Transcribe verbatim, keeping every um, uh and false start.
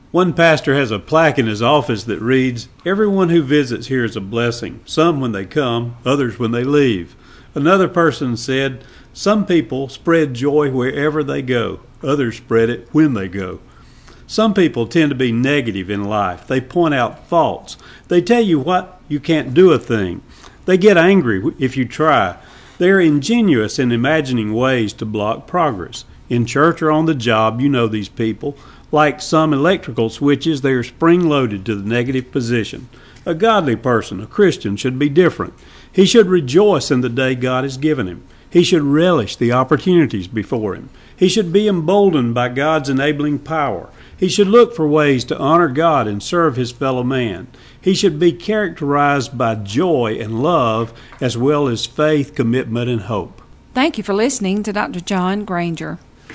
One pastor has a plaque in his office that reads, "Everyone who visits here is a blessing, some when they come, others when they leave." Another person said, "Some people spread joy wherever they go, others spread it when they go." Some people tend to be negative in life. They point out faults. They tell you what you can't do a thing. They get angry if you try. They are ingenious in imagining ways to block progress. In church or on the job, you know these people. Like some electrical switches, they are spring-loaded to the negative position. A godly person, a Christian, should be different. He should rejoice in the day God has given him. He should relish the opportunities before him. He should be emboldened by God's enabling power. He should look for ways to honor God and serve his fellow man. He should be characterized by joy and love, as well as faith, commitment, and hope. Thank you for listening to Doctor John Granger.